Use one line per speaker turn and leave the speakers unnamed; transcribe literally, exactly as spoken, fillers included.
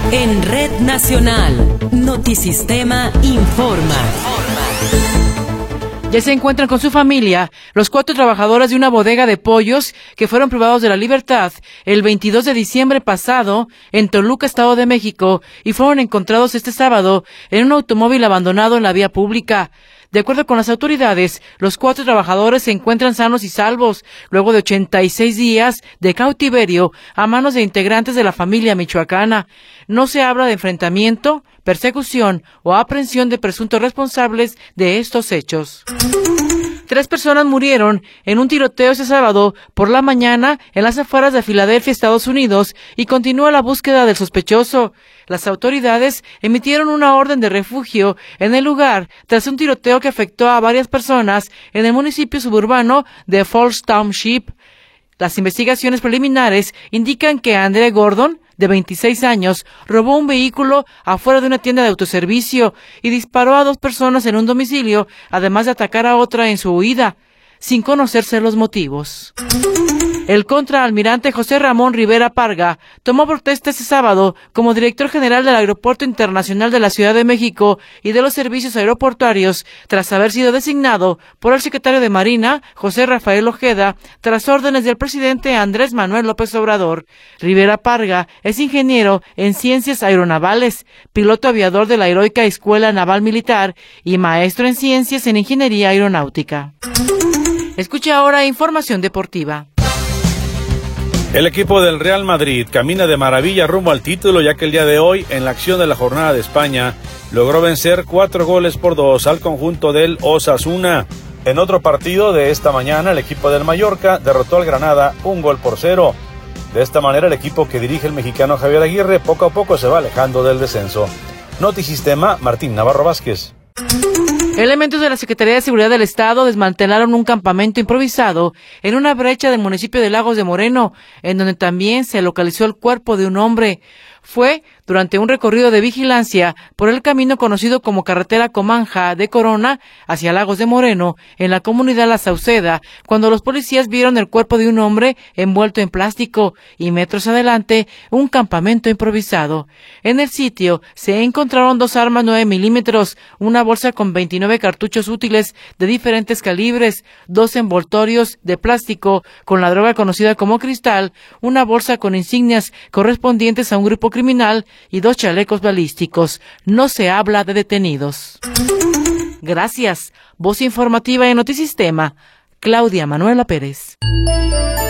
En Red Nacional, Notisistema informa.
Ya se encuentran con su familia los cuatro trabajadores de una bodega de pollos que fueron privados de la libertad el veintidós de diciembre pasado en Toluca, Estado de México, y fueron encontrados este sábado en un automóvil abandonado en la vía pública. De acuerdo con las autoridades, los cuatro trabajadores se encuentran sanos y salvos luego de ochenta y seis días de cautiverio a manos de integrantes de la familia michoacana. No se habla de enfrentamiento, persecución o aprehensión de presuntos responsables de estos hechos. Tres personas murieron en un tiroteo ese sábado por la mañana en las afueras de Filadelfia, Estados Unidos, y continúa la búsqueda del sospechoso. Las autoridades emitieron una orden de refugio en el lugar tras un tiroteo que afectó a varias personas en el municipio suburbano de Falls Township. Las investigaciones preliminares indican que Andre Gordon, de veintiséis años, robó un vehículo afuera de una tienda de autoservicio y disparó a dos personas en un domicilio, además de atacar a otra en su huida, sin conocerse los motivos. El contraalmirante José Ramón Rivera Parga tomó protesta este sábado como director general del Aeropuerto Internacional de la Ciudad de México y de los servicios aeroportuarios, tras haber sido designado por el secretario de Marina, José Rafael Ojeda, tras órdenes del presidente Andrés Manuel López Obrador. Rivera Parga es ingeniero en ciencias aeronavales, piloto aviador de la Heroica Escuela Naval Militar y maestro en ciencias en ingeniería aeronáutica. Escuche ahora información deportiva.
El equipo del Real Madrid camina de maravilla rumbo al título, ya que el día de hoy, en la acción de la jornada de España, logró vencer cuatro goles por dos al conjunto del Osasuna. En otro partido de esta mañana, el equipo del Mallorca derrotó al Granada un gol por cero. De esta manera, el equipo que dirige el mexicano Javier Aguirre poco a poco se va alejando del descenso. Notisistema, Martín Navarro Vázquez.
Elementos de la Secretaría de Seguridad del Estado desmantelaron un campamento improvisado en una brecha del municipio de Lagos de Moreno, en donde también se localizó el cuerpo de un hombre. Fue durante un recorrido de vigilancia por el camino conocido como Carretera Comanja de Corona hacia Lagos de Moreno, en la comunidad La Sauceda, cuando los policías vieron el cuerpo de un hombre envuelto en plástico y metros adelante un campamento improvisado. En el sitio se encontraron dos armas nueve milímetros, una bolsa con veintinueve cartuchos útiles de diferentes calibres, dos envoltorios de plástico con la droga conocida como cristal, una bolsa con insignias correspondientes a un grupo criminal y dos chalecos balísticos. No se habla de detenidos. Gracias. Voz informativa en Notisistema, Claudia Manuela Pérez.